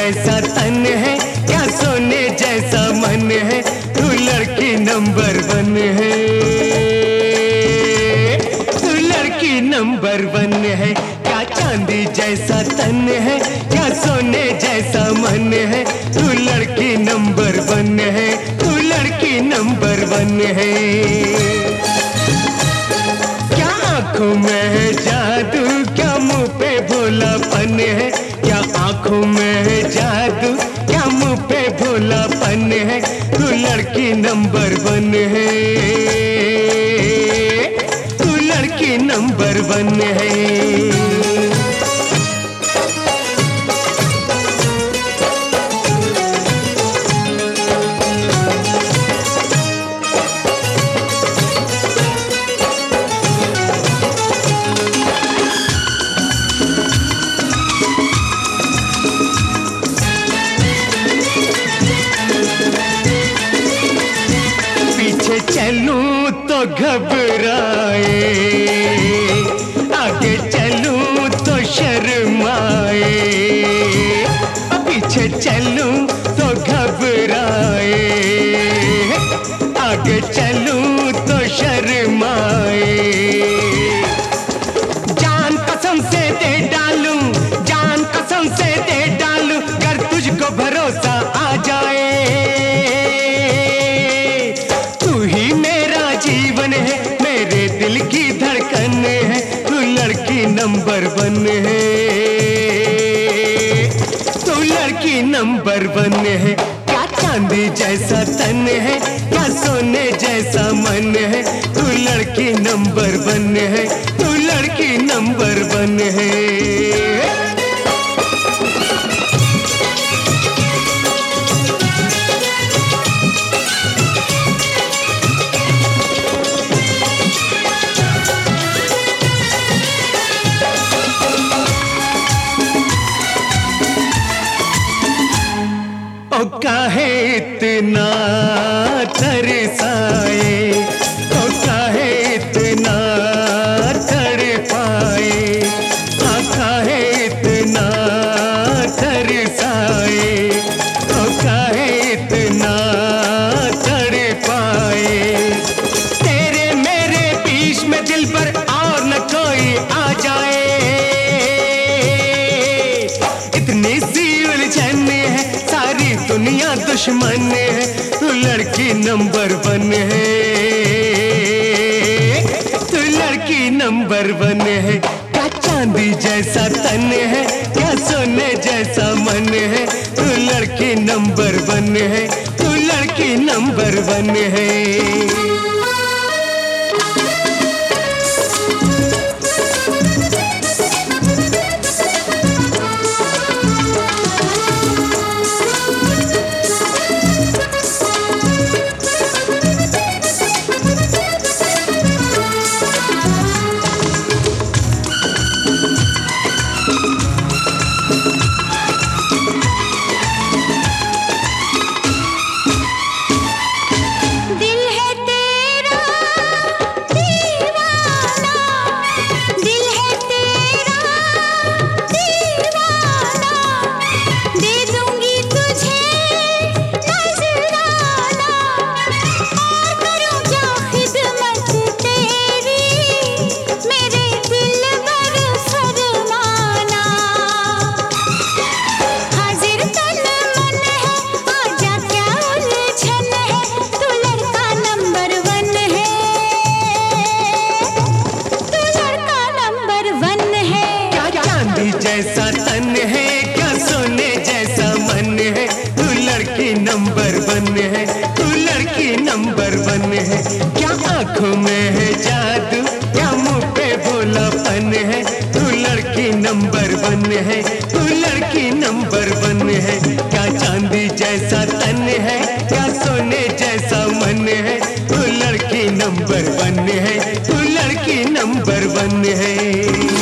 जैसा तन है, क्या सोने जैसा मन है, तू लड़की नंबर 1 है, तू लड़की नंबर 1 है। क्या चांदी जैसा तन है, क्या सोने जैसा मन है, तू लड़की नंबर 1 है, तू लड़की नंबर 1 है। क्या आंखों में है जादू, क्या मुंह पे भोलापन है, क्या आंखों में है जादू, क्या मुंह पे भोलापन है, तू लड़की नंबर 1 है, तू लड़की नंबर 1 है। चलूं तो घबराए, आगे चलूं तो शर्माए, पीछे चलूं तो घबराए, आगे चलूं तो शर्माए। जान कसम से दे डालूं, जान कसम से दे डालूं, कर तुझको भरोसा आ जाए। दिल की धड़कन है, तू लड़की नंबर 1 है, तू लड़की नंबर 1 है। क्या चांदी जैसा तन है, क्या सोने जैसा मन है, तू लड़की नंबर 1 है, तू लड़की नंबर 1 है। ओ काहे इतना तरसाए, ओ काहे इतना तड़पाए, काहे इतना तरसाए, ओ काहे इतना तड़पाए। तेरे मेरे बीच में दिल पर और न कोई आ जाए, इतनी सी उलझन है, सारी दुनिया दुश्मन है, तू लड़की नंबर 1 है, तू लड़की नंबर 1 है। क्या चांदी जैसा तन है, क्या सोने जैसा मन है, तू लड़की नंबर 1 है, तू लड़की नंबर 1 है। जैसा तन है, क्या सोने जैसा मन है, तू लड़की नंबर 1 है, तू लड़की नंबर 1 है। क्या आंखों में है जादू, क्या मुंह पे भोलापन है, तू लड़की नंबर 1 है, तू लड़की नंबर 1 है। क्या चांदी जैसा तन है, क्या सोने जैसा मन है, तू लड़की नंबर 1 है, तू लड़की नंबर 1 है।